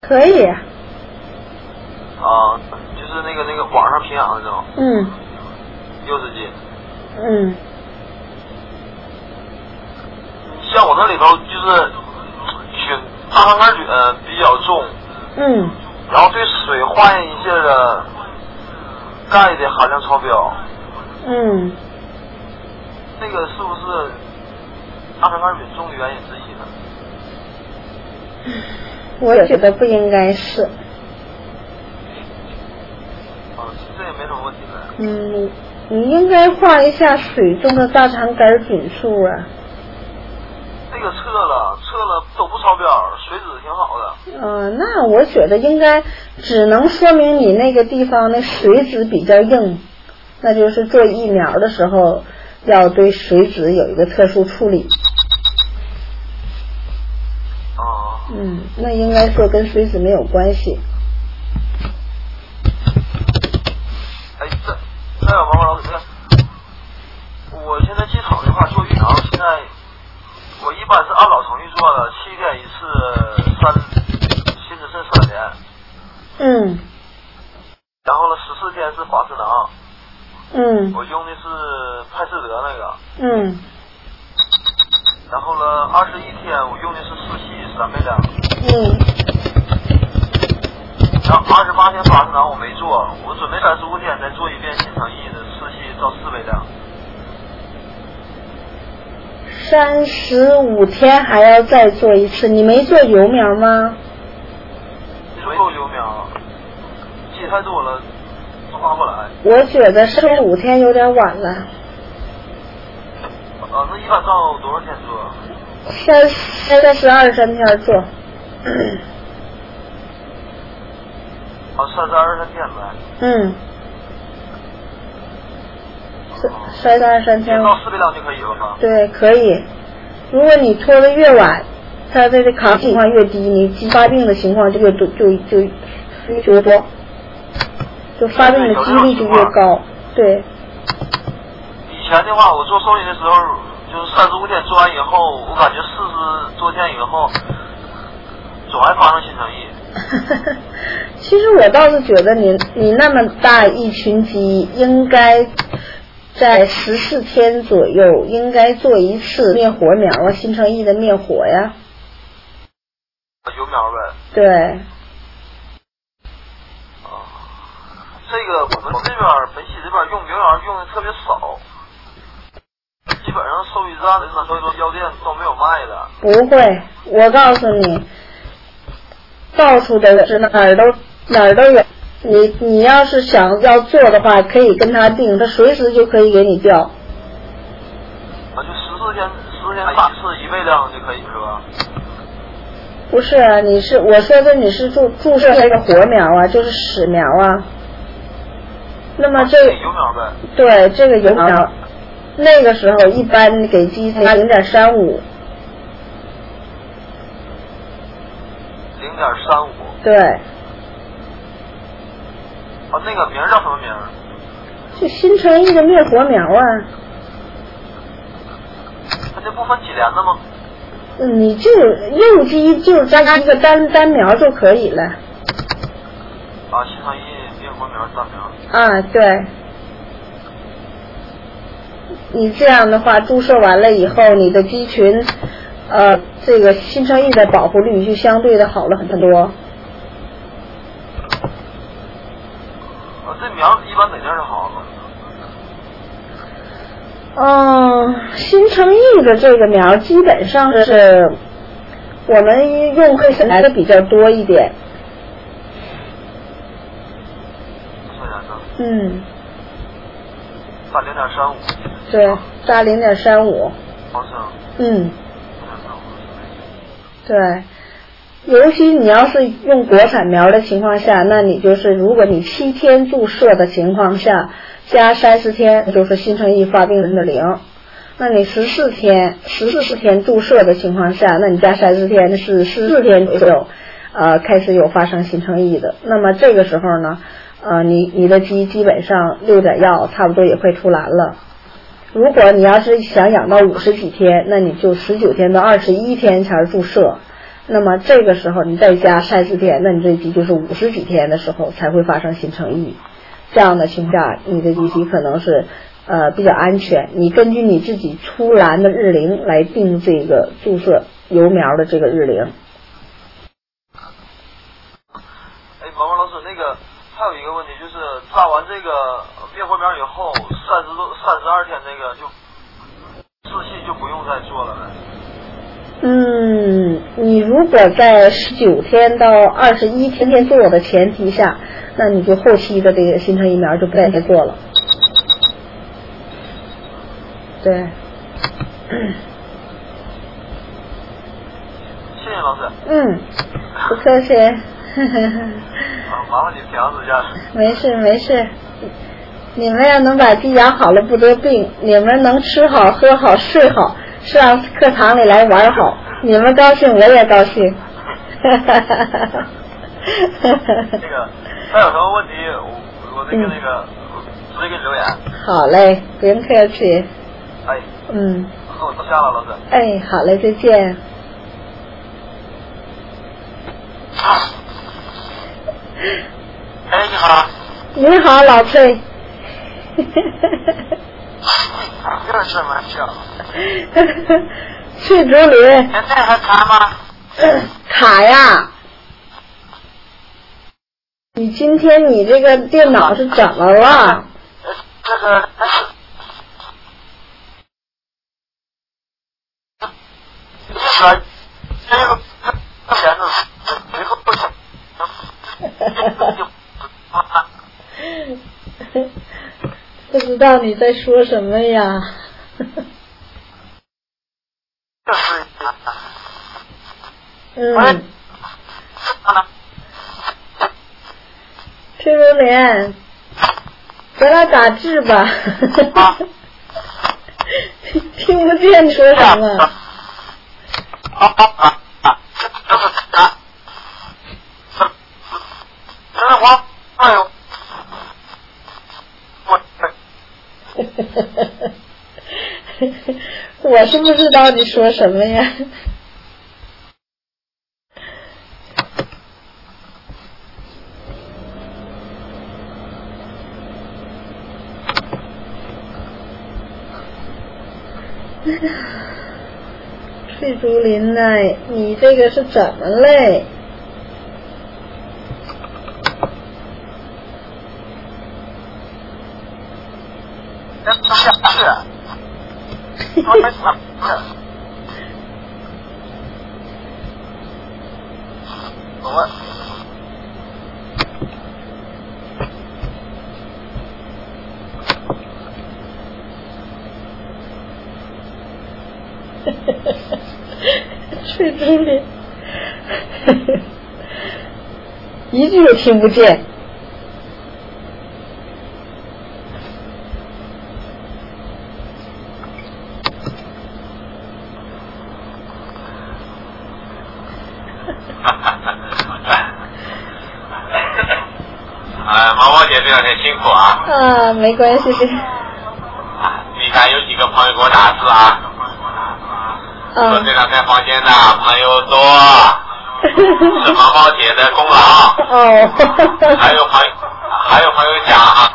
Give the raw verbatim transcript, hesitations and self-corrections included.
可以。 啊，就是那个那个网上平养的这种。 嗯。 六十斤。 嗯。 像我那里头就是菌大肠杆菌比较重。 嗯。 然后对水化验一下的钙的含量超标。 嗯。 这个是不是大肠杆菌重的原因之一呢？ 我觉得不应该是。 啊，这也没什么问题的。 嗯，你应该画一下水中的大肠杆菌数啊。 这个测了，测了都不超标，水质挺好的。 呃，那我觉得应该只能说明你那个地方的水质比较硬，那就是做疫苗的时候要对水质有一个特殊处理。 哦。 嗯，那应该说跟水质没有关系。 哎，这这有毛毛老师，我现在进厂的话做疫苗，现在我一般是按老程序做的，七天一次，三，新子肾三年。 嗯。 然后呢，十四天是法氏囊。 嗯。 我用的是派士德那个。 嗯。 然后呢，二十一天我用的是四系三倍量。 嗯。 然后二十八天法氏囊我没做，我准备三十五天再做一遍新诚意的四系照四倍量。 三十五天还要再做一次，你没做油苗吗？ 没做油苗，记太多了，画不来。 我觉得三十五天有点晚了。 啊，那一般照多少天做？ 三三十二三天做。 啊，三十二三天呗。 嗯。三十二三天。 到四倍量就可以了吗？ 对，可以。如果你拖得越晚，它的抗情况越低，你发病的情况就越多，就就就多，就发病的几率就越高。对。 以前的话，我做受孕的时候，就是三十五天做完以后，我感觉四十多天以后，总还发生新生意。 其实我倒是觉得你你那么大一群鸡，应该在十四天左右应该做一次灭活苗啊，新诚意的灭活呀。 油苗呗。 对。 啊，这个我们这边本溪这边用油苗用的特别少，基本上收鱼站的那所以说药店都没有卖的。 不会，我告诉你，到处都是，哪儿都哪儿都有。你你要是想要做的话，可以跟他订，他随时就可以给你调。 啊，就十四天，十四天打一次一倍量就可以是吧？ 不是啊，你是我说的你是注注射那个活苗啊，就是屎苗啊。那么这个、 啊、油苗呗。 对，这个油苗，那个时候一般给鸡加零点三五。 零点三五。 对。 啊，那个名叫什么名？ 是新诚意的灭活苗啊。 它这不分几年的吗？ 嗯，你就用鸡就加一个单单苗就可以了。 啊，新诚意灭活苗单苗。 啊，对。你这样的话，注射完了以后，你的鸡群，呃，这个新诚意的保护率就相对的好了很多。 这苗一般哪地儿好呢？ 嗯，新诚意的这个苗基本上是我们用会来的比较多一点。嗯。 大零点三五。 对，大零点三五。 毫升。 嗯。对。尤其你要是用国产苗的情况下，那你就是如果你七天注射的情况下，加三十天就是新诚意发病人的零。那你十四天十四天注射的情况下，那你加三十天是十四天左右，呃，开始有发生新诚意的。那么这个时候呢，呃，你你的鸡基本上六点药差不多也快出栏了。如果你要是想养到五十几天，那你就十九天到二十一天才是注射。 那么这个时候你再加三四天，那你这鸡就是五十几天的时候才会发生新生育。这样的情况下，你的机器可能是呃比较安全。你根据你自己出栏的日龄来定这个注射幼苗的这个日龄。 哎，毛毛老师，那个还有一个问题就是扎完这个灭活苗以后，三十多三十二天那个就自系就不用再做了呗。 嗯，你如果在十九天到二十一天天做的前提下，那你就后期的这个新生疫苗就不再再做了。对。 谢谢老师。 嗯，不客气。 啊，麻烦你调试一下。 没事没事，你们要能把鸡养好了不得病，你们能吃好喝好睡好，上课堂里来玩好，你们高兴我也高兴。 那个，还有什么问题，我我那个、嗯、那个直接给你留言。 好嘞，不用客气。 哎。 嗯。 那我都下了，老师。 哎，好嘞，再见。 哎，你好。 你好，老崔。 这是什么笑？ 去竹林。 现在还卡吗？ 卡呀。你今天你这个电脑是怎么了？ 这个。这个这个钱呢？最后不行。 不知道你在说什么呀？嗯。崔如莲，咱俩打字吧。听不见你说什么。 啊啊啊啊！这是啥？这是我，哎呦！ 我。我是不知道你说什么呀。翠竹林呐，你这个是怎么嘞？ 下去。我。 翠竹林，一句也听不见。 哎，毛毛姐这两天辛苦啊。 啊，没关系。 你看有几个朋友给我打字啊。 嗯、 说这两天房间的朋友多，是毛毛姐的功劳。 哦。 还有朋友，还有朋友讲啊，